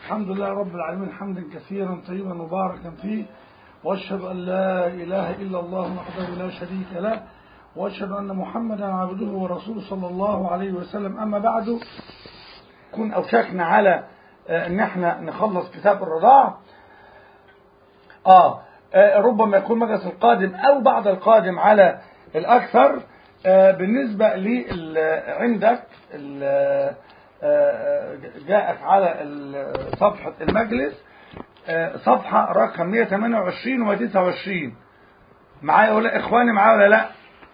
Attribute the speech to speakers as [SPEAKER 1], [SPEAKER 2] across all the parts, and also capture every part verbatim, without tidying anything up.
[SPEAKER 1] الحمد لله رب العالمين حمدا كثيرا طيبا مباركا فيه، واشهد ان لا اله الا الله وحده لا شريك له، واشهد ان محمدا عبده ورسوله صلى الله عليه وسلم. اما بعد، كن اوشكنا على ان احنا نخلص كتاب الرضاع. اه ربما يكون مجلس القادم او بعد القادم على الاكثر. آه بالنسبه لي عندك جاءت على صفحه المجلس آه صفحه رقم مئة وثمانية وعشرين و تسعة وعشرين. معايا ولا اخواني؟ معايا ولا لا؟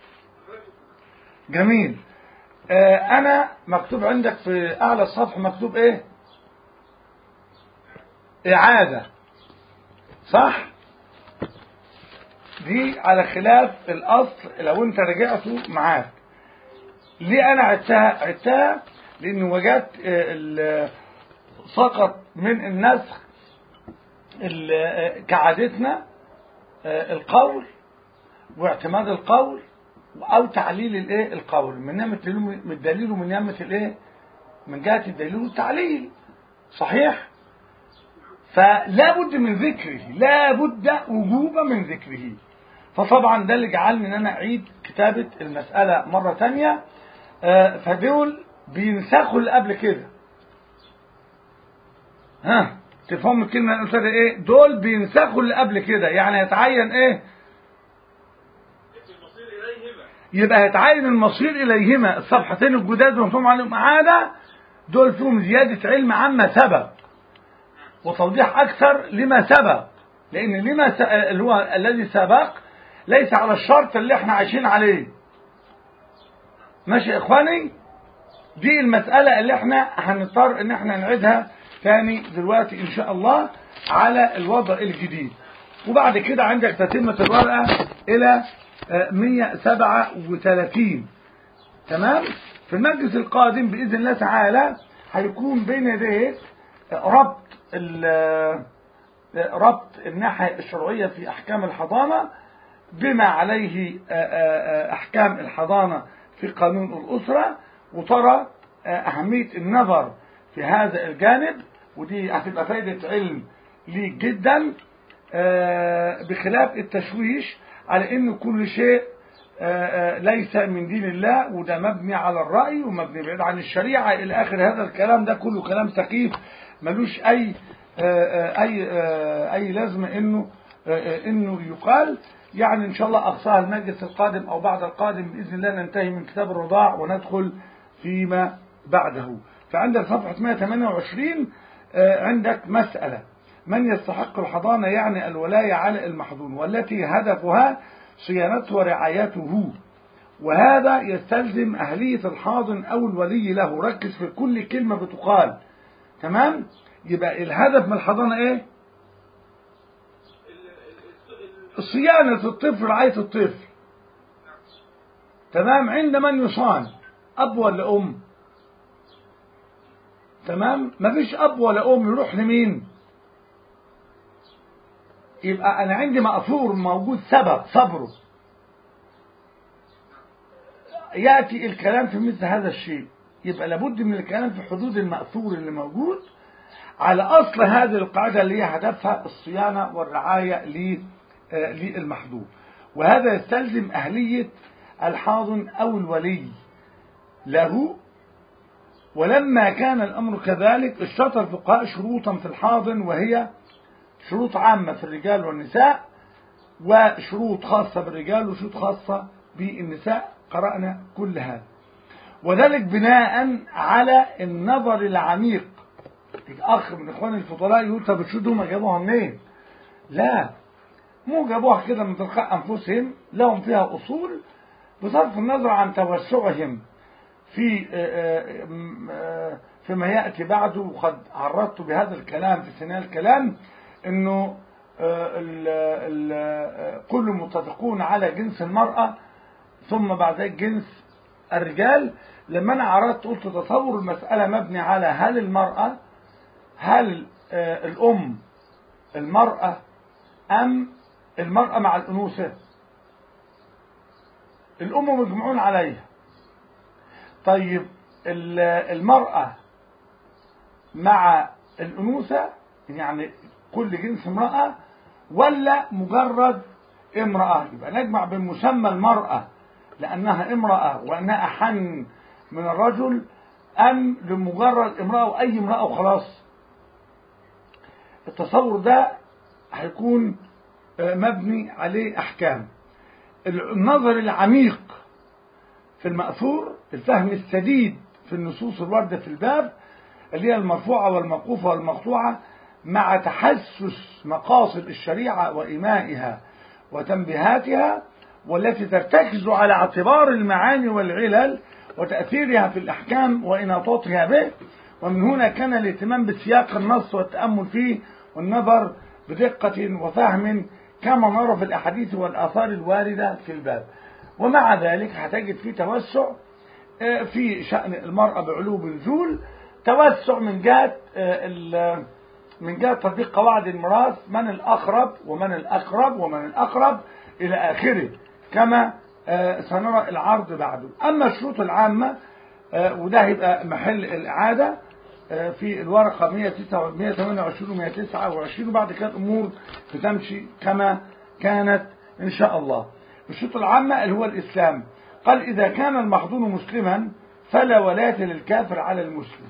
[SPEAKER 1] جميل. آه انا مكتوب عندك في اعلى الصفحه مكتوب ايه؟ اعاده، صح؟ دي على خلاف الاصل لو انت رجعته معاك. ليه انا عدتها؟ عدتها لان وجدت سقط من النسخ كعادتنا القول واعتماد القول او تعليل الايه القول من ناحيه الدليل ومن ناحيه الايه من جهه الدليل والتعليل، صحيح؟ فلا بد من ذكره، لا بد وجوبا من ذكره. فطبعا ده اللي جعلني ان انا اعيد كتابه المساله مره ثانيه. فدول بينسخوا اللي قبل كده. ها تفهم الكلمه اللي قلتها ايه؟ دول بينسخوا اللي قبل كده، يعني يتعين ايه؟ يبقى هيتعين المصير اليهما. الصفحتين الجداد مفهوم عليهم اعاده، دول فيهم زياده علم عما سبق وتوضيح اكثر لما سبق، لان لما س... اللي هو الذي سبق ليس على الشرط اللي احنا عايشين عليه. ماشي يا اخواني؟ دي المساله اللي احنا هنضطر ان احنا نعيدها ثاني دلوقتي ان شاء الله على الوضع الجديد. وبعد كده عندك تتمه الورقه الى مئة وسبعة وثلاثين. تمام؟ في المجلس القادم باذن الله تعالى هيكون بين يديك ربط ربط الناحيه الشرعيه في احكام الحضانه بما عليه احكام الحضانه في قانون الاسره، وترى اهميه النظر في هذا الجانب، ودي هتبقى فائده علم ليك جدا، بخلاف التشويش على ان كل شيء ليس من دين الله وده مبني على الرأي ومبني بعيد عن الشريعة الى اخر هذا الكلام. ده كله كلام سخيف ملوش اي اي اي لازمه انه انه يقال. يعني ان شاء الله اقصاها المجلس القادم او بعد القادم باذن الله ننتهي من كتاب الرضاع وندخل فيما بعده. فعندك صفحه مئة وثمانية وعشرين عندك مساله: من يستحق الحضانه؟ يعني الولايه على المحضون، والتي هدفها صيانته ورعايته، وهذا يستلزم اهليه الحاضن او الولي له. ركز في كل كلمه بتقال. تمام؟ يبقى الهدف من الحضانه ايه؟ صيانه الطفل، رعايه الطفل. تمام؟ عند من يصان؟ اب ولا ام؟ تمام؟ مفيش اب ولا ام، يروح لمين؟ يبقى انا عندي مأثور موجود سبب صبره. ياتي الكلام في مثل هذا الشيء، يبقى لابد من الكلام في حدود المأثور اللي موجود على اصل هذه القاعده اللي هي هدفها الصيانه والرعايه للمحظور، وهذا يستلزم اهليه الحاضن او الولي له. ولما كان الامر كذلك اشترط الفقهاء شروطا في الحاضن، وهي شروط عامه في الرجال والنساء، وشروط خاصه بالرجال وشروط خاصه بالنساء. قرانا كل هذا، وذلك بناء على النظر العميق. اخ من اخواني الفضلاء يقول طب الشروط هم جابوها منين؟ لا، مو جابوها كده من تلقاء انفسهم، لهم فيها اصول بصرف النظر عن توسعهم في فيما ياتي بعده. وقد عرضت بهذا الكلام في ثنايا الكلام انه ال ال كل متفقون على جنس المراه ثم بعد ذلك جنس الرجال. لما انا عرضت قلت تصور المساله مبني على هل المراه هل الام المراه ام المراه مع الانوثه؟ الام مجمعون عليها. طيب المراه مع الأنوثة يعني كل جنس امرأة ولا مجرد امرأة؟ يبقى نجمع بين مسمى المرأة لأنها امرأة وأنها أحن من الرجل، أم لمجرد امرأة وأي امرأة وخلاص؟ التصور ده هيكون مبني عليه أحكام. النظر العميق في المأثور، الفهم السديد في النصوص الواردة في الباب اللي هي المرفوعة والموقوفة والمقطوعة، مع تحسس مقاصد الشريعة وإيمائها وتنبيهاتها، والتي ترتكز على اعتبار المعاني والعلل وتأثيرها في الأحكام وإناطتها به. ومن هنا كان الاهتمام بسياق النص والتأمل فيه والنظر بدقة وفهم كما نرى في الأحاديث والآثار الواردة في الباب. ومع ذلك هتجد فيه توسع في شأن المرأة بعلو الجول، توسع من جهة من جهة تطبيق قواعد الميراث، من الأقرب ومن الأقرب ومن الأقرب إلى آخره، كما سنرى العرض بعده. أما الشروط العامة وده هيبقى محل الإعادة في الورقة مئة وثمانية وعشرين و مئة وتسعة وعشرين، وبعد كده الأمور بتمشي كما كانت إن شاء الله. الشروط العامة اللي هو الإسلام، قال إذا كان المحظون مسلما فلا ولاية للكافر على المسلم،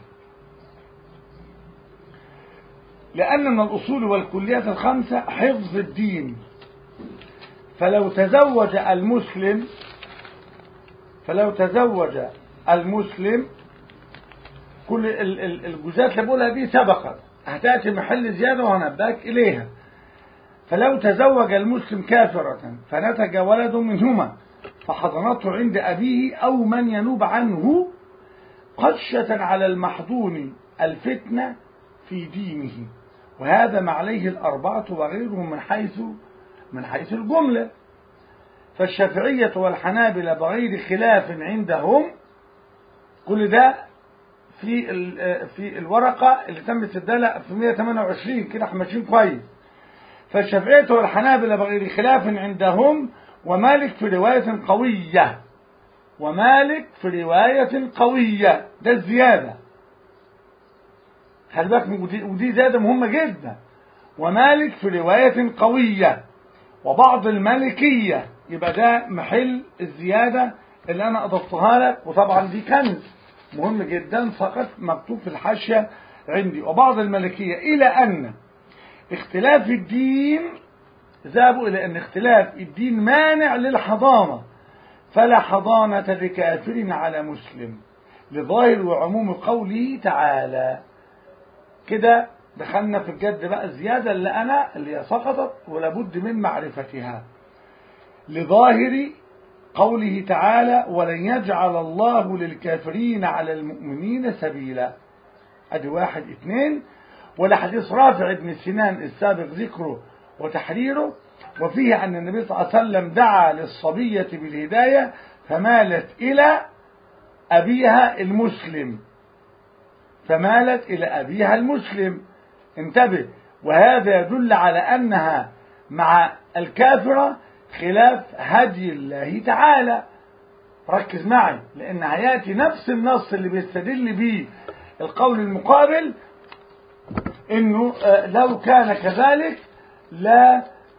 [SPEAKER 1] لأن من الأصول والكليات الخمسة حفظ الدين. فلو تزوج المسلم فلو تزوج المسلم كل الجزئيات اللي بقولها دي سبقت، هتأتي محل زيادة وهنباك إليها. فلو تزوج المسلم كافرة فنتج ولد منهما فحضنته عند أبيه أو من ينوب عنه خشية على المحظون الفتنة في دينه، وهذا ما عليه الأربعة وغيرهم من حيث من حيث الجملة. فالشافعية والحنابلة بغير خلاف عندهم، كل ده في في الورقة اللي تم استدلالها في مئة وثمانية وعشرين، كده احنا ماشيين كويس. فالشافعية والحنابلة بغير خلاف عندهم، ومالك في رواية قوية ومالك في رواية قوية، ده الزيادة، خلي بالك، ودي زيادة مهمة جدا. ومالك في رواية قوية وبعض المالكية، يبقى ده محل الزيادة اللي أنا أضفتها لك، وطبعا دي كنز مهم جدا فقط مكتوب في الحاشية عندي. وبعض المالكية إلى أن اختلاف الدين، ذهبوا إلى أن اختلاف الدين مانع للحضانة، فلا حضانة لكافر على مسلم، لظاهر وعموم قوله تعالى. كده دخلنا في الجد بقى الزيادة اللي أنا اللي سقطت ولابد من معرفتها. لظاهر قوله تعالى ولن يجعل الله للكافرين على المؤمنين سبيلا، ادي واحد اثنين. ولحديث رافع بن سنان السابق ذكره وتحريره، وفيه أن النبي صلى الله عليه وسلم دعا للصبية بالهداية فمالت إلى أبيها المسلم فمالت إلى أبيها المسلم انتبه. وهذا يدل على أنها مع الكافرة خلاف هدي الله تعالى. ركز معي، لأن هيأتي نفس النص اللي بيستدل به القول المقابل، إنه لو كان كذلك لا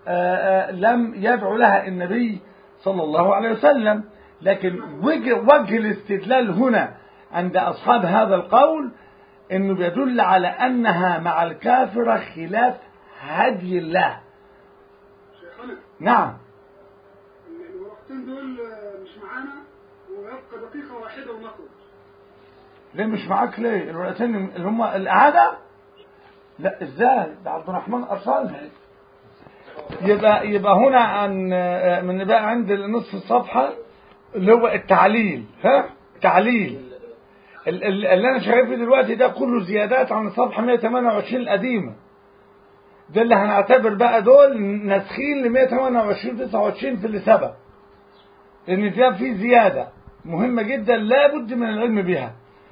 [SPEAKER 1] لم يدعو لها النبي صلى الله عليه وسلم. لكن وجه, وجه الاستدلال هنا عند أصحاب هذا القول إنه بيدل على أنها مع الكافرة خلاف هدي الله.
[SPEAKER 2] شيخنا
[SPEAKER 1] نعم،
[SPEAKER 2] الورقتين دول مش معانا ويبقى دقيقة واحدة ونخرج.
[SPEAKER 1] ليه مش معاك؟ ليه الورقتين اللي هم الإعادة؟ لا ازاي؟ ده عبد الرحمن أرسلها. يبقى يبقى هنا عن من بقى عند نصف الصفحة اللي هو التعليل، ها تعليل اللي انا شايفه دلوقتي ده كله زيادات عن الصفحة مئة وثمانية وعشرين القديمة. ده اللي هنعتبر بقى دول ناسخين ل مئة وثمانية وعشرين تسعة وعشرين في اللي سبق، لان ده فيه زيادة مهمة جدا لابد من العلم بها.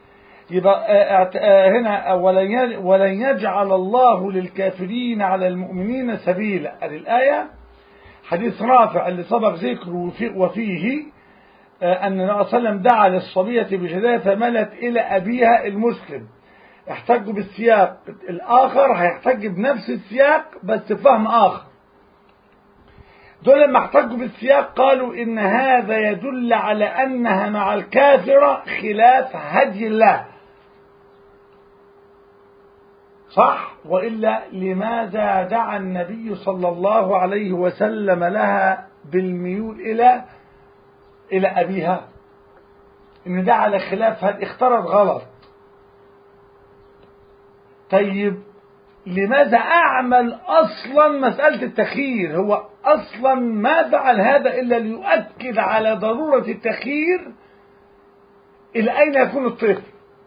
[SPEAKER 1] يبقى هنا ولن يجعل الله للكافرين على المؤمنين سبيلا، الآية حديث رافع اللي سبق ذكره وفيه أن النبي صلى الله عليه وسلم دعا للصبية بجدها فملت إلى أبيها المسلم احتجوا بالسياق الآخر هيحتج بنفس السياق بس فهم آخر. دول لما احتجوا بالسياق قالوا إن هذا يدل على أنها مع الكافرة خلاف هدي الله، صح؟ وإلا لماذا دعا النبي صلى الله عليه وسلم لها بالميول إلى إلى أبيها؟ إن ده على خلاف هدي، اختارت غلط. طيب لماذا أعمل أصلا مسألة التخيير؟ هو أصلا ما فعل هذا إلا ليؤكد على ضرورة التخيير إلى أين يكون الطفل،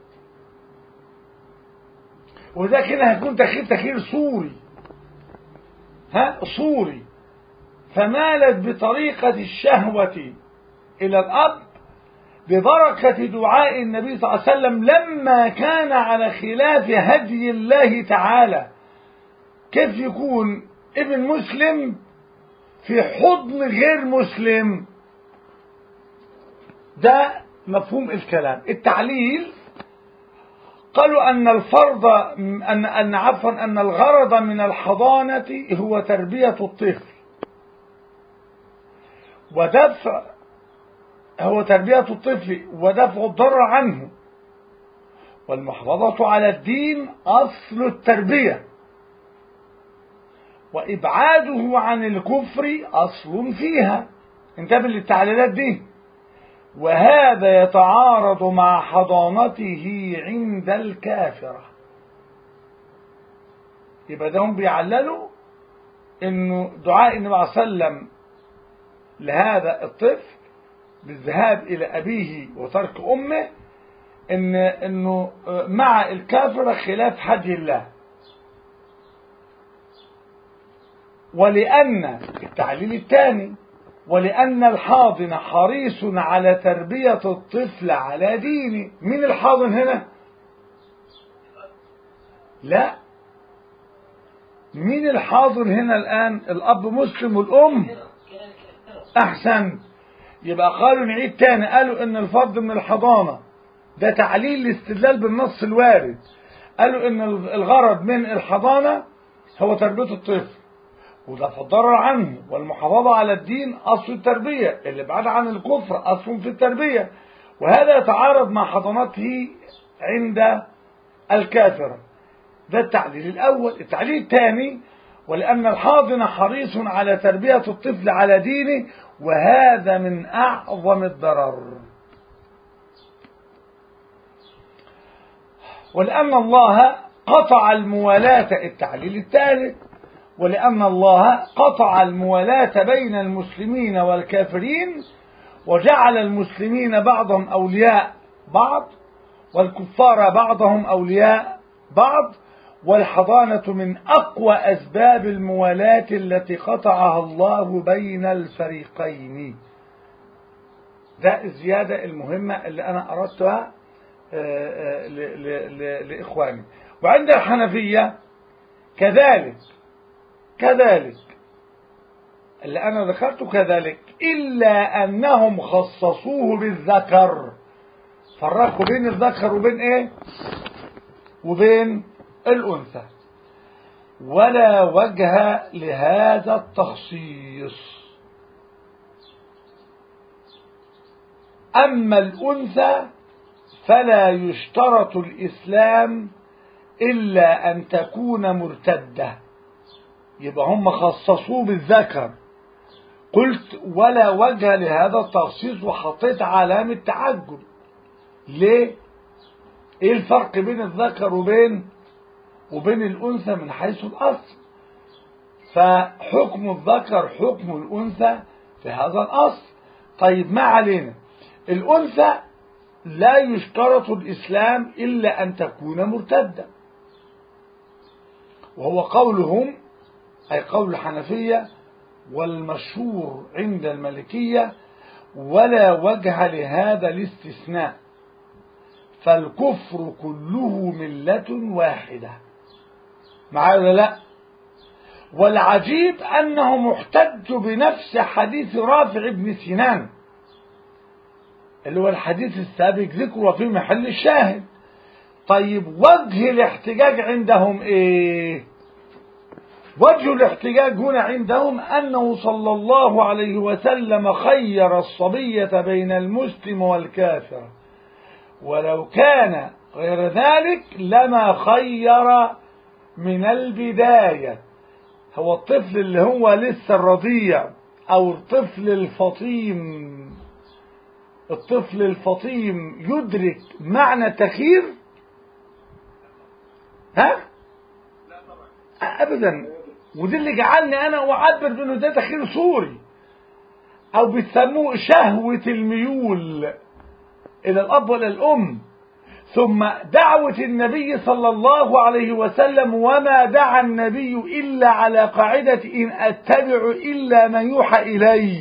[SPEAKER 1] وده كده هيكون تخيير تخيير صوري، ها صوري. فمالت بطريقة الشهوة إلى الأب ببركة دعاء النبي صلى الله عليه وسلم لما كان على خلاف هدي الله تعالى. كيف يكون ابن مسلم في حضن غير مسلم؟ ده مفهوم الكلام. التعليل قالوا أن الفرض أن أن عفوا أن الغرض من الحضانة هو تربية الطفل ودفع هو تربية الطفل ودفع الضرر عنه، والمحافظة على الدين أصل التربية، وإبعاده عن الكفر أصل فيها. انتبه للتعليلات دي. وهذا يتعارض مع حضانته عند الكافرة. يبقى ده هم بيعللوا انه دعاء النبي صلى الله عليه وسلم لهذا الطفل بالذهاب الى ابيه وترك امه ان انه مع الكافرة خلاف هدي الله. ولأن التعليل الثاني ولأن الحاضن حريص على تربية الطفل على دينه. مين الحاضن هنا؟ لا، مين الحاضن هنا الآن؟ الأب مسلم والأم. أحسن. يبقى قالوا نعيد تاني، قالوا إن الفرض من الحضانة ده تعليل الاستدلال بالنص الوارد. قالوا إن الغرض من الحضانة هو تربية الطفل ودفع الضرر عنه، والمحافظة على الدين أصل التربية، اللي بعد عن الكفر أصل في التربية، وهذا يتعارض مع حضانته عند الكافر. ده التعليل الأول. التعليل الثاني ولأن الحاضن حريص على تربية الطفل على دينه، وهذا من أعظم الضرر. ولأن الله قطع الموالاة. التعليل الثالث ولأن الله قطع الموالاة بين المسلمين والكافرين، وجعل المسلمين بعضهم أولياء بعض والكفار بعضهم أولياء بعض، والحضانة من أقوى أسباب الموالاة التي قطعها الله بين الفريقين. ده الزيادة المهمة اللي أنا أردتها لإخواني. وعند الحنفية كذلك كذلك اللي أنا ذكرته كذلك، إلا أنهم خصصوه بالذكر، فرقوا بين الذكر وبين إيه؟ وبين الأنثى. ولا وجه لهذا التخصيص. أما الأنثى فلا يشترط الإسلام إلا أن تكون مرتدة. يبقى هم خصصوه بالذكر. قلت ولا وجه لهذا التخصيص وحطيت علامة تعجب. ليه؟ ايه الفرق بين الذكر وبين وبين الأنثى من حيث الأصل؟ فحكم الذكر حكم الأنثى في هذا الأصل. طيب ما علينا. الأنثى لا يشترط الإسلام إلا أن تكون مرتدة، وهو قولهم أي قول الحنفية والمشهور عند المالكية، ولا وجه لهذا الاستثناء، فالكفر كله ملة واحدة. معايا ولا لا؟ والعجيب أنه محتج بنفس حديث رافع بن سنان اللي هو الحديث السابق ذكره في محل الشاهد. طيب وجه الاحتجاج عندهم ايه؟ وجه الاحتجاج هنا عندهم أنه صلى الله عليه وسلم خير الصبية بين المسلم والكافر، ولو كان غير ذلك لما خير من البداية. هو الطفل اللي هو لسه الرضيع أو الطفل الفطيم، الطفل الفطيم يدرك معنى التخيير؟ ها؟ أبدا. ودي اللي جعلني أنا أعبر بأنه ده تخيير صوري، أو بيسموه شهوة الميول إلى الأب وإلى الأم. ثم دعوة النبي صلى الله عليه وسلم: وما دعا النبي إلا على قاعدة إن أتبع إلا من يوحى إلي.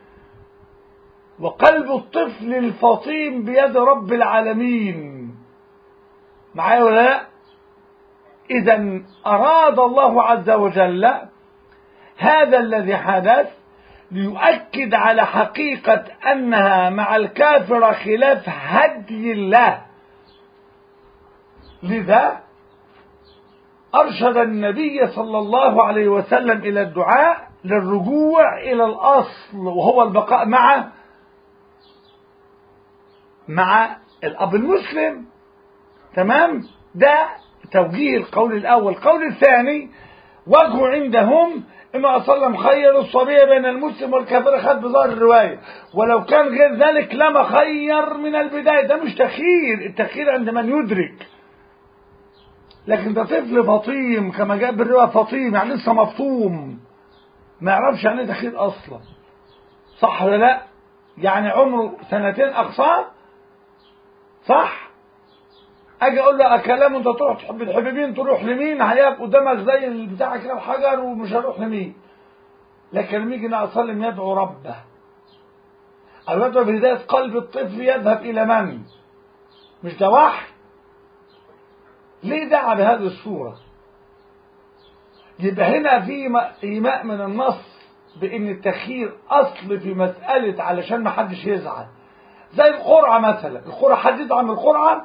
[SPEAKER 1] وقلب الطفل الفطيم بيد رب العالمين. معايا ولا لا؟ إذا أراد الله عز وجل هذا الذي حدث ليؤكد على حقيقة أنها مع الكافر خلاف هدي الله. لذا أرشد النبي صلى الله عليه وسلم إلى الدعاء للرجوع إلى الأصل، وهو البقاء مع مع الأب المسلم. تمام؟ ده توجيه القول الأول. القول الثاني وجهه عندهم إنه صلى الله عليه وسلم خير الصبي بين المسلم والكافر، خد بظاهر الرواية، ولو كان غير ذلك لما خير من البداية. ده مش تخيير، التخيير عند من يدرك. لكن ده طفل فطيم كما جاء بالرواية، فطيم يعني لسه مفطوم، ما يعرفش يعني ايه تخيير أصلا. صح ولا لا؟ يعني عمره سنتين أقصاه. صح؟ اجي اقول له كلام انت تروح تحب تحب مين، تروح لمين، هيقف قدامك زي البتاع كده الحجر ومش هروح لمين. لكن لما يجي النبي صلى الله عليه وسلم يدعو ربه او يدعو بهدايه قلب الطفل، يذهب الى من؟ مش ده وحي؟ ليه دعا بهذه الصوره؟ يبقى هنا في ايماء من النص بان التخيير اصل في مساله علشان ما حدش يزعل. زي القرعه مثلا، القرعه حد يزعل من القرعه؟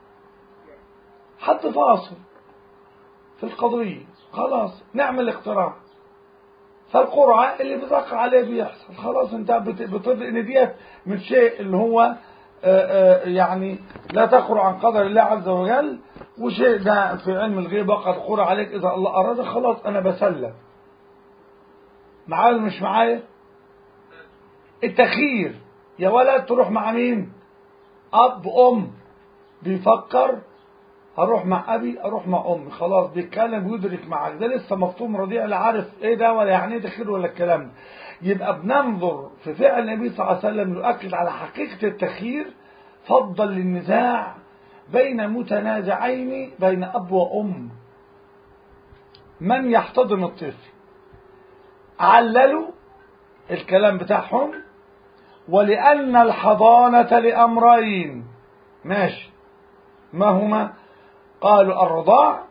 [SPEAKER 1] حد فاصل في القضية، خلاص نعمل اقتراع. فالقرعة اللي بتقع عليه بيحصل، خلاص انت بترضي ان ديت من شيء اللي هو آآ آآ يعني لا تقرأ عن قدر الله عز وجل، وشيء ده في علم الغيب وقد قرأ عليك اذا الله اراد، خلاص انا بسلم. معايا ولا مش معايا؟ التخيير يا ولد تروح مع مين؟ اب ام بيفكر اروح مع ابي اروح مع امي، خلاص بيتكلم ويدرك معاك، ده لسه مفطوم رضيع لا عارف ايه ده ولا يعني ايه تخيير ولا الكلام ده. يبقى بننظر في فعل النبي صلى الله عليه وسلم نؤكد على حقيقه التخيير، فضل للنزاع بين متنازعين بين اب وام. من يحتضن الطفل؟ عللوا الكلام بتاعهم، ولان الحضانه لامرين. ماشي، ما هما؟ قالوا الرضاع،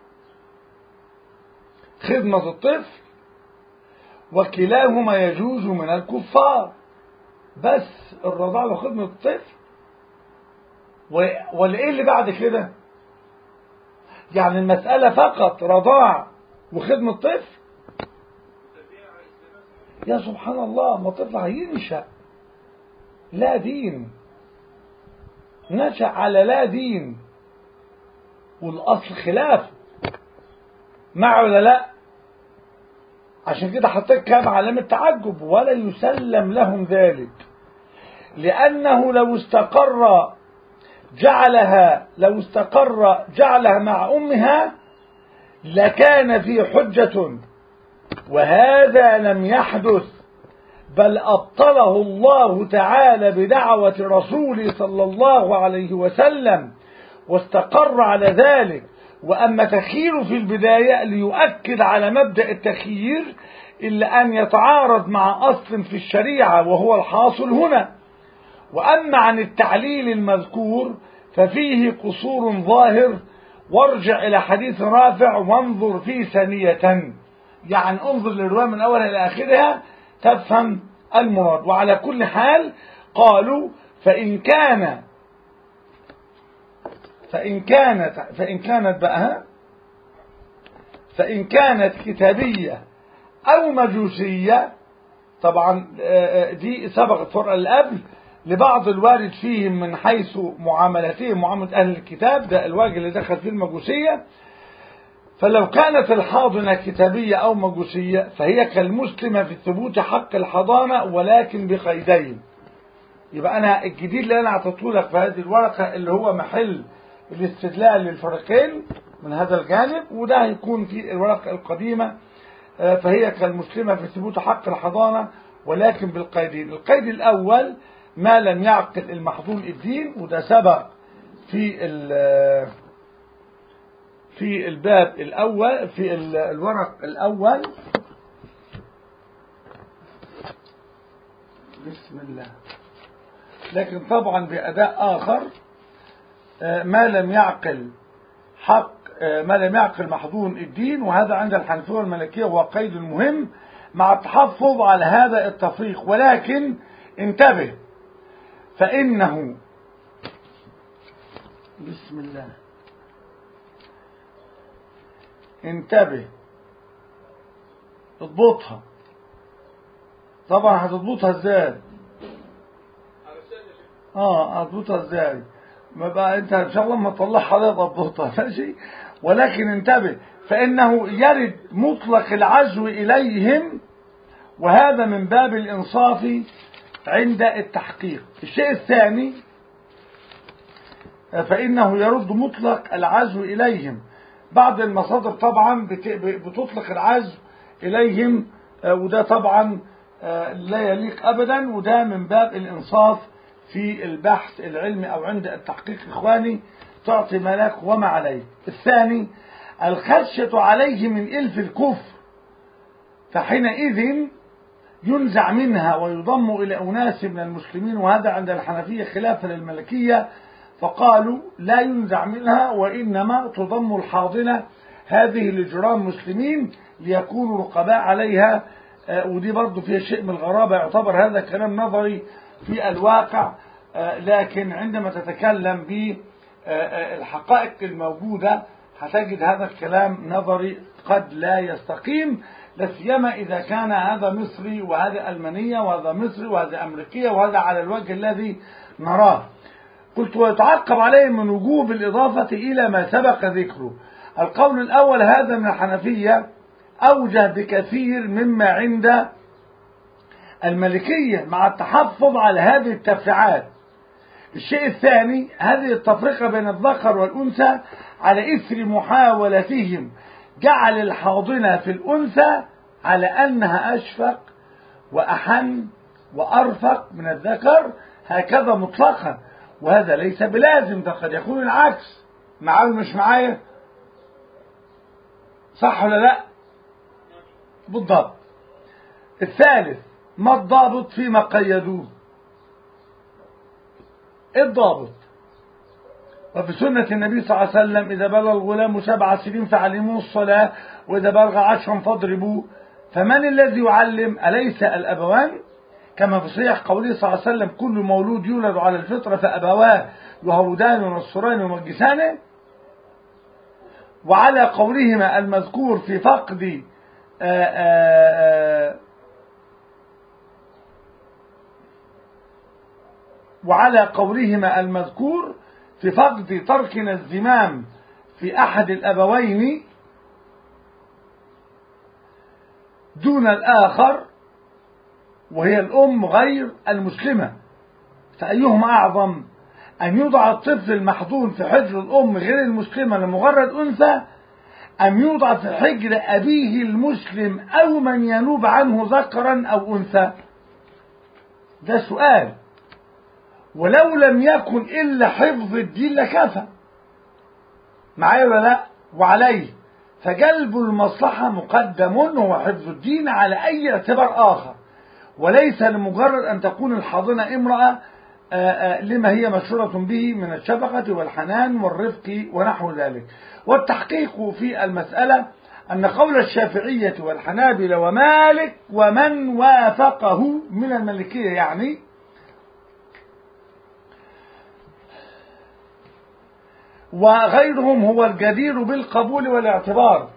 [SPEAKER 1] خدمة الطفل، وكلاهما يجوز من الكفار. بس الرضاع وخدمة الطفل، والايه اللي بعد كده؟ يعني المسألة فقط رضاع وخدمة طفل؟ يا سبحان الله، ما الطفل هينشأ لا دين، نشأ على لا دين، والأصل خلاف. مع ولا لا؟ عشان كده حطيت كام علامة تعجب: ولا يسلم لهم ذلك، لأنه لو استقر جعلها لو استقر جعلها مع أمها لكان في حجة، وهذا لم يحدث، بل أبطله الله تعالى بدعوة رسوله صلى الله عليه وسلم واستقر على ذلك. وأما تخيير في البداية ليؤكد على مبدأ التخيير إلا أن يتعارض مع أصل في الشريعة وهو الحاصل هنا. وأما عن التعليل المذكور ففيه قصور ظاهر، وارجع إلى حديث رافع وانظر فيه ثانية. يعني انظر للرواية من أولها إلى آخرها تفهم المراد. وعلى كل حال قالوا: فإن كان فإن كانت فإن كانت بقى فإن كانت كتابية أو مجوسية، طبعا دي سبقت فرع القبل لبعض الوارد فيهم من حيث معاملتهم معاملة أهل الكتاب، ده الواجه اللي دخل فيه المجوسية. فلو كانت الحاضنة كتابية أو مجوسية فهي كالمسلمة في ثبوت حق الحضانة ولكن بقيدين. يبقى أنا الجديد اللي أنا أعطيته لك في هذه الورقة اللي هو محل الاستدلال للفريقين من هذا الجانب، وده هيكون في الورقة القديمة. فهي كالمسلمة في ثبوت حق الحضانة ولكن بالقيدين. القيد الأول ما لم يعقل المحظون الدين، وده سبق في في الباب الأول في الورق الأول. بسم الله. لكن طبعا بأداء آخر، ما لم يعقل حق ما لم يعقل محظون الدين، وهذا عند الحنفية والمالكية هو قيد مهم مع التحفظ على هذا التفريق. ولكن انتبه، فإنه بسم الله انتبه اضبطها. طبعا هتضبطها ازاي؟ اه اضبطها ازاي؟ ما بقى انت ان شاء الله ما تطلعها عليها تضبطها ماشي. ولكن انتبه، فإنه يرد مطلق العزو إليهم، وهذا من باب الإنصاف عند التحقيق. الشيء الثاني، فإنه يرد مطلق العزو إليهم. بعض المصادر طبعا بتطلق العزو إليهم، وده طبعا لا يليق أبدا، وده من باب الإنصاف في البحث العلمي أو عند التحقيق. إخواني تعطي ما لك وما عليك. الثاني، الخشية عليه من إلف الكفر، فحينئذ ينزع منها ويضم إلى أناس من المسلمين، وهذا عند الحنفية خلافا للمالكية، فقالوا لا ينزع منها وإنما تضم الحاضنة هذه لجيران مسلمين ليكونوا رقباء عليها. ودي برضو فيها شيء من الغرابة، يعتبر هذا كلام نظري في الواقع، لكن عندما تتكلم بالحقائق الموجودة هتجد هذا الكلام نظري قد لا يستقيم، لا سيما إذا كان هذا مصري وهذا ألمانية وهذا مصري وهذا أمريكية وهذا على الوجه الذي نراه. قلت ويتعقب عليه من وجوب الإضافة إلى ما سبق ذكره. القول الأول هذا من الحنفية أوجه بكثير مما عند المالكية مع التحفظ على هذه التفريعات. الشيء الثاني، هذه التفرقة بين الذكر والأنثى على إثر محاولتهم جعل الحاضنة في الأنثى على أنها أشفق وأحن وأرفق من الذكر هكذا مطلقا، وهذا ليس بلازم، ده قد يكون العكس. معايا مش معايا؟ صح ولا لا؟ بالضبط. الثالث، ما الضابط فيما قيدوه؟ الضابط وفي سنة النبي صلى الله عليه وسلم إذا بلغ الغلام سبع سنين فعلموه الصلاة، وإذا بلغ عشرا فاضربوه. فمن الذي يعلم؟ أليس الأبوان؟ كما في صحيح قوله صلى الله عليه وسلم كل مولود يولد على الفطرة فأبواه يهودان ونصران ومجسانه. وعلى قولهما المذكور في فقد آآ آآ وعلى قولهما المذكور في فقد تركنا الزمام في أحد الأبوين دون الآخر وهي الأم غير المسلمة، فأيهما أعظم؟ أن يوضع الطفل المحضون في حجر الأم غير المسلمة لمجرد أنثى، أم يوضع في حجر أبيه المسلم أو من ينوب عنه ذكرا أو أنثى؟ ده سؤال. ولو لم يكن إلا حفظ الدين لكفى. معايا ولا لا؟ وعليه فجلب المصلحة مقدم هو حفظ الدين على أي اعتبار آخر، وليس لمجرد أن تكون الحاضنة امرأة آآ آآ لما هي مشهورة به من الشفقة والحنان والرفق ونحو ذلك. والتحقيق في المسألة أن قول الشافعية والحنابلة ومالك ومن وافقه من المالكية يعني وغيرهم هو الجدير بالقبول والاعتبار،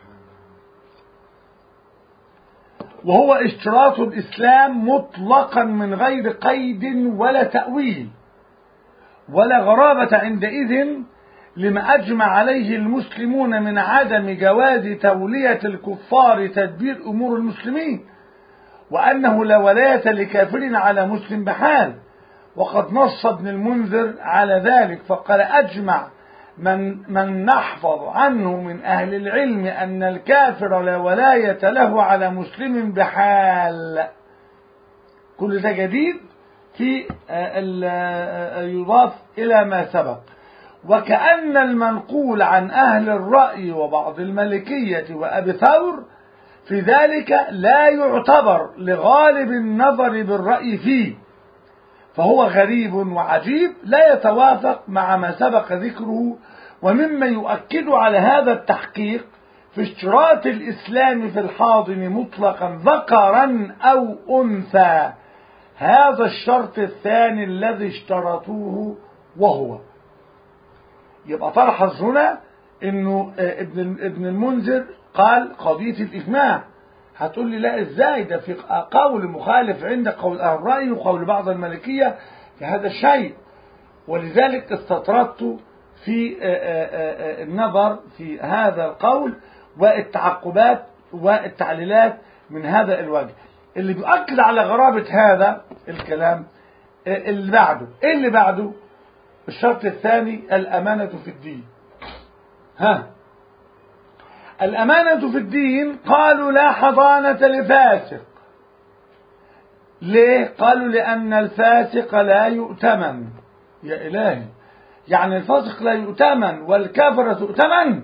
[SPEAKER 1] وهو اشتراط الإسلام مطلقا من غير قيد ولا تأويل ولا غرابة عندئذ لما أجمع عليه المسلمون من عدم جواز تولية الكفار تدبير أمور المسلمين، وأنه لا ولاية لكافر على مسلم بحال. وقد نص ابن المنذر على ذلك فقال: أجمع من, من نحفظ عنه من أهل العلم أن الكافر لا ولاية له على مسلم بحال. كل ده جديد في يضاف إلى ما سبق. وكأن المنقول عن أهل الرأي وبعض المالكية وأبي ثور في ذلك لا يعتبر لغالب النظر بالرأي فيه، فهو غريب وعجيب لا يتوافق مع ما سبق ذكره. ومما يؤكد على هذا التحقيق في اشتراط الإسلام في الحاضن مطلقا ذكرا أو أنثى هذا الشرط الثاني الذي اشترطوه، وهو يبقى تلحظ هنا انه ابن ابن المنذر قال قضية الإجماع. هتقول لي لا ازاي، ده في قول مخالف عند قول اهل الرأي وقول بعض المالكية في هذا الشيء، ولذلك استطردت في النظر في هذا القول والتعقبات والتعليلات من هذا الوجه اللي بيؤكد على غرابة هذا الكلام. اللي بعده ايه اللي بعده؟ الشرط الثاني الأمانة في الدين. ها الأمانة في الدين قالوا لا حضانة لفاسق. ليه؟ قالوا لأن الفاسق لا يؤتمن. يا إلهي، يعني الفاسق لا يؤتمن والكافر تؤتمن؟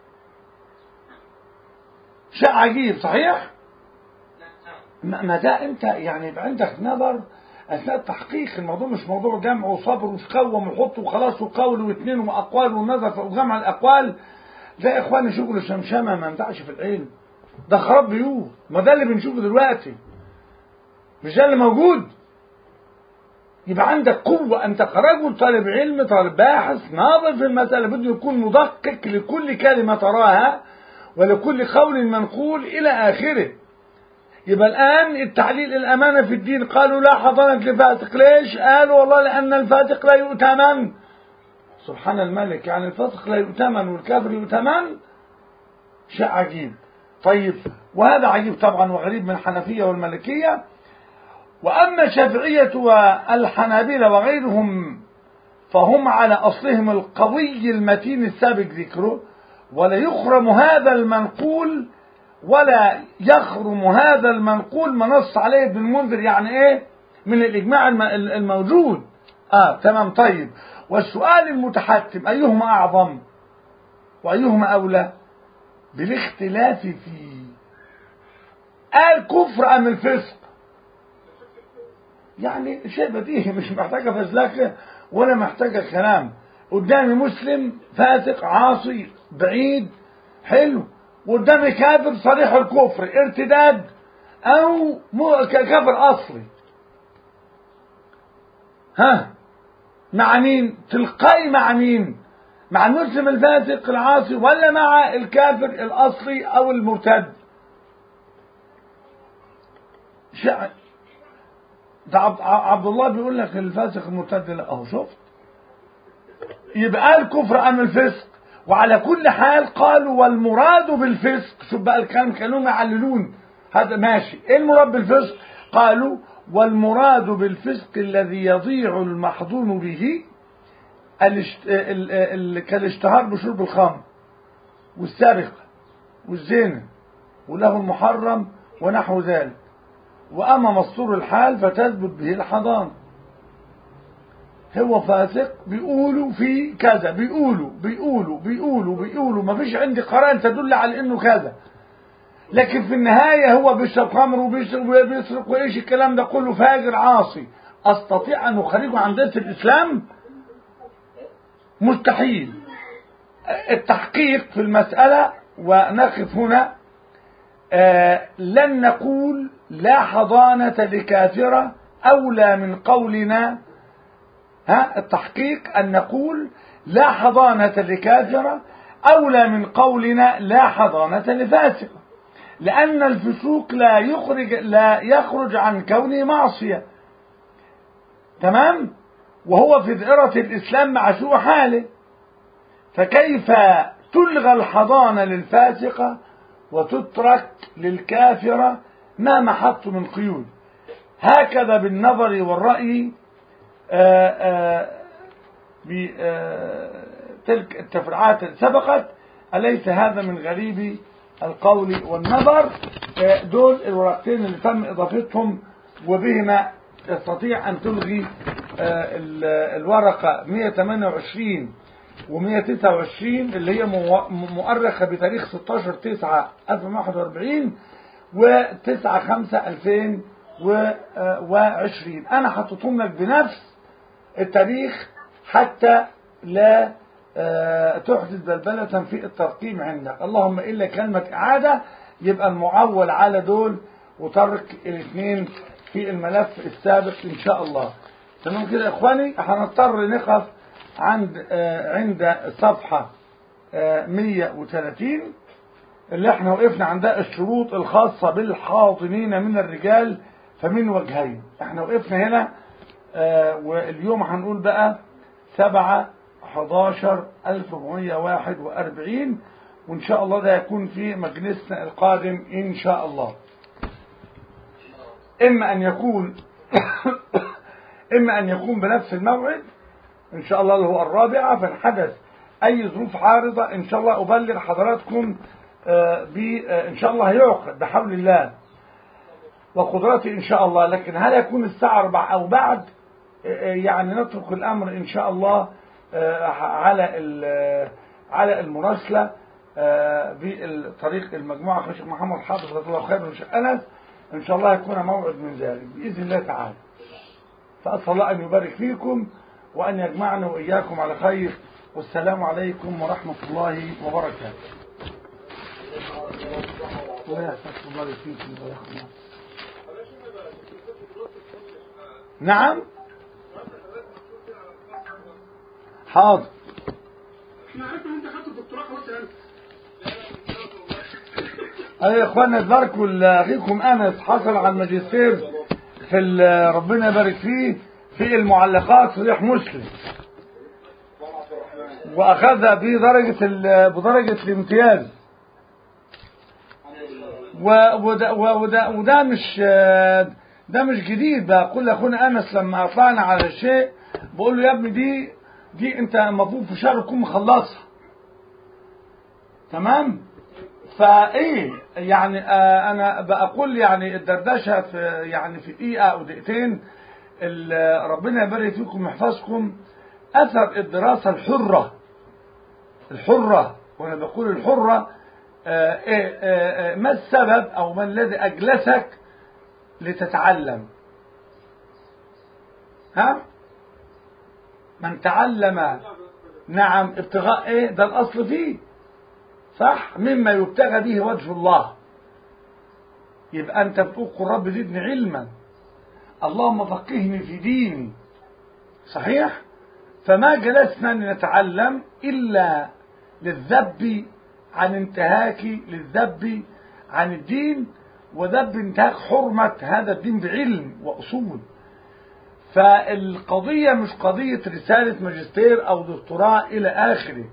[SPEAKER 1] شيء عجيب صحيح؟ ما ده انت يعني يبقى عندك نظر اثناء التحقيق. الموضوع مش موضوع جمع وصبر وقوم وحط وخلاص وقول واثنين واقوال والنظر وجمع الاقوال. ده يا اخواني شغل شمشمه ما ينفعش في العلم، ده خراب بيوت. ما ده اللي بنشوفه دلوقتي، مش ده اللي موجود. يبقى عندك قوه انت كرجل طالب علم طالب باحث ناظر في المساله، بده يكون مدقق لكل كلمه تراها ولكل قول منقول الى اخره. يبقى الآن التعليل الأمانة في الدين قالوا لا حضانة لفاسق. ليش؟ قالوا والله لأن الفاسق لا يؤتمن. سبحان الملك، يعني الفاسق لا يؤتمن والكافر يؤتمن؟ شيء عجيب. طيب، وهذا عجيب طبعا وغريب من الحنفية والمالكية. وأما الشافعية والحنابلة وغيرهم فهم على أصلهم القوي المتين السابق ذكره، ولا يخرم هذا المنقول ولا يخرم هذا المنقول ما نص عليه ابن المنذر، يعني ايه؟ من الإجماع الموجود. اه تمام. طيب، والسؤال المتحتم أيهما أعظم وأيهما أولى؟ بالاختلاف فيه. قال كفر أم الفسق؟ يعني شيء بديهي، مش محتاجة فزلكة ولا محتاجة كلام. قدامي مسلم فاسق عاصي بعيد حلو، وقدامي كافر صريح الكفر ارتداد او كافر اصلي. ها مع مين؟ تلقائي مع مين؟ مع المسلم الفاسق العاصي ولا مع الكافر الاصلي او المرتد؟ شع... ده عبد الله بيقول لك الفاسق المرتد. لا اهو شفت، يبقى الكفر ام الفسق. وعلى كل حال قالوا والمراد بالفسق، شوف بقى الكلام كانوا يعللون هذا ماشي. ايه المراد بالفسق؟ قالوا والمراد بالفسق الذي يضيع المحظون به كالاشتهار بشرب الخمر والسرقة والزنا وله المحرم ونحو ذلك. وأما مستور الحال فتثبت به الحضانة. هو فاسق بيقولوا في كذا، بيقولوا بيقولوا بيقولوا بيقولوا ما فيش عندي قرائن تدل على انه كذا، لكن في النهاية هو بيشرب خمر وبيشرب وبيسرق وايش الكلام ده كله، فاجر عاصي. استطيع ان اخرجه عن دائرة الاسلام؟ مستحيل. التحقيق في المسألة ونقف هنا. آه لن نقول لا حضانة لكافرة أولى من قولنا. ها التحقيق أن نقول لا حضانة لكافرة أولى من قولنا لا حضانة لفاسقة، لأن الفسوق لا يخرج لا يخرج عن كونه معصية، تمام، وهو في دائرة الإسلام مع سوء حاله، فكيف تلغى الحضانة للفاسقة وتترك للكافرة ما محط من قيود؟ هكذا بالنظر والرأي بتلك التفرعات سبقت، أليس هذا من غريب القول والنظر؟ دول الورقتين اللي تم إضافتهم وبهما تستطيع أن تلغي الورقة مئة وثمانية وعشرين ومئة وتسعة وعشرين اللي هي مؤرخة بتاريخ ستة عشر تسعة ألف وواحد وأربعين وتسعة خمسة ألفين وعشرين. أنا حطيتهم لك بنفس التاريخ حتى لا تحدث بلبلة في الترقيم عندك، اللهم إلا كلمة إعادة يبقى المعول على دول وترك الاثنين في الملف السابق إن شاء الله. تمام كده يا إخواني؟ هنضطر نقف عند عند الصفحة مئة وثلاثين اللي احنا وقفنا عندها الشروط الخاصة بالحاضنين من الرجال فمن وجهين. احنا وقفنا هنا واليوم هنقول بقى سبعة حداشر ألف ومئة وواحد وأربعين، وإن شاء الله ده يكون في مجلسنا القادم إن شاء الله. إما أن يكون إما أن يكون بنفس الموعد إن شاء الله اللي هو الرابعة، فانحدث أي ظروف عارضة إن شاء الله أبلغ حضراتكم إن شاء الله هيعقد بحول الله وقدرته إن شاء الله. لكن هل يكون الساعة أربعة أو بعد؟ يعني نترك الأمر إن شاء الله على على المراسلة بطريق المجموعة الشيخ محمد حافظ رضي الله خير والشيخ أنس، إن شاء الله يكون موعد من ذلك بإذن الله تعالى. فأسأل الله أن يبارك فيكم وأن يجمعنا وإياكم على خير، والسلام عليكم ورحمة الله وبركاته. الله فيكم ويرحمكم. نعم حاضر.
[SPEAKER 2] احنا عرفنا انت خدت الدكتوراه خلاص يا انس.
[SPEAKER 1] ايوه يا اخوانا تباركوا اخيكم انس حصل على الماجستير في ربنا يبارك فيه في المعلقات صحيح مسلم، واخذها بدرجه بدرجه الامتياز، وده, وده, وده مش ده مش جديد. بقول لاخونا انس لما اطلعنا على شيء بقول له يا ابني دي دي انت المفروض في شهر تكون مخلصها، تمام؟ فايه يعني آه انا بقول يعني الدردشه في يعني في دقيقه او دقيقتين ربنا يبارك فيكم ويحفظكم. اثر الدراسه الحره الحره وانا بقول الحره آه آه آه ما السبب او ما الذي اجلسك لتتعلم؟ ها؟ من تعلم نعم ابتغاء ايه ده الاصل فيه صح، مما يبتغى به وجه الله. يبقى انت بتقول قل رب زدني علما، اللهم فقهني في ديني، صحيح؟ فما جلسنا لنتعلم الا للذب عن انتهاك للذب عن الدين وذب انتهاك حرمة هذا الدين بعلم وأصول. فالقضية مش قضية رسالة ماجستير أو دكتوراه إلى آخره.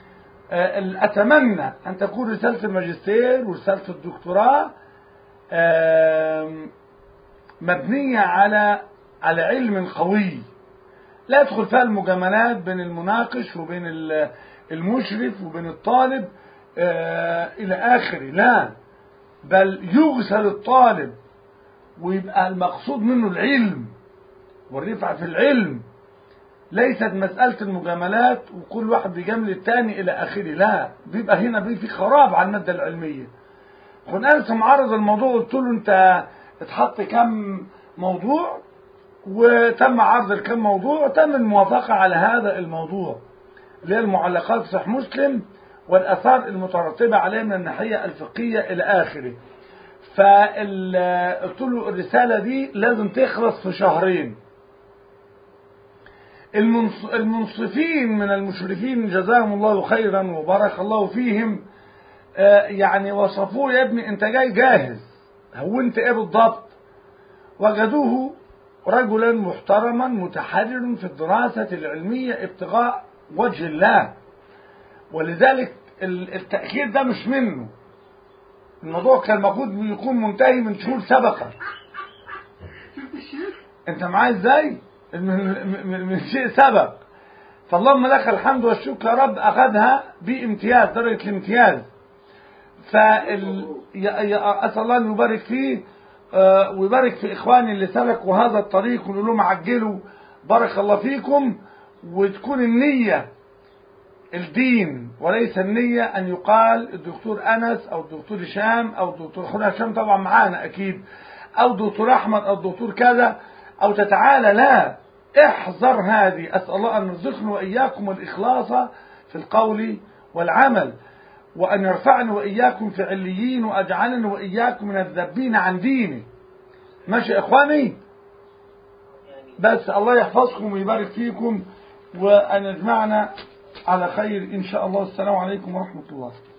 [SPEAKER 1] أتمنى أن تكون رسالة الماجستير ورسالة الدكتوراه مبنية على على علم قوي لا يدخل فيها المجاملات بين المناقش وبين المشرف وبين الطالب إلى آخره، لا، بل يغسل الطالب ويبقى المقصود منه العلم والرفعة في العلم، ليست مسألة المجاملات وكل واحد بيجامل التاني إلى آخره، لا، بيبقى هنا بي في خراب على المادة العلمية. كنت أنس معرض الموضوع قلت له أنت اتحط كم موضوع وتم عرض الكم موضوع وتم الموافقة على هذا الموضوع اللي هي المعلقات صحيح مسلم والآثار المترتبة عليه من الناحية الفقهية إلى آخره. فقلت له الرسالة دي لازم تخلص في شهرين. المنصفين من المشرفين جزاهم الله خيرا وبارك الله فيهم آه يعني وصفوه يا ابني انت جاي جاهز، هو انت ايه بالضبط؟ وجدوه رجلا محترما متحرر في الدراسة العلمية ابتغاء وجه الله، ولذلك التأخير ده مش منه، الموضوع كان المفروض يكون منتهي من شهور سبقة. انت معايا ازاي؟ من, من شيء سبق، فاللهم لك الحمد والشكر يا رب، اخذها بامتياز درجة الامتياز. فال اسال الله ان يبارك فيه آه ويبارك في اخواني اللي سلكوا هذا الطريق، ونقول لهم عجلوا بارك الله فيكم، وتكون النية الدين وليس النية ان يقال الدكتور انس او الدكتور هشام او الدكتور اخونا هشام طبعا معانا اكيد، او الدكتور احمد او الدكتور كذا، او تتعالى، لا، احذر هذه. اسال الله ان يرزقنا واياكم الاخلاص في القول والعمل، وأن يرفعني وإياكم في عليين، وأجعلني وإياكم من الذابين عن ديني. ماشي يا إخواني؟ بس الله يحفظكم ويبارك فيكم، وأن يجمعنا على خير إن شاء الله. السلام عليكم ورحمة الله.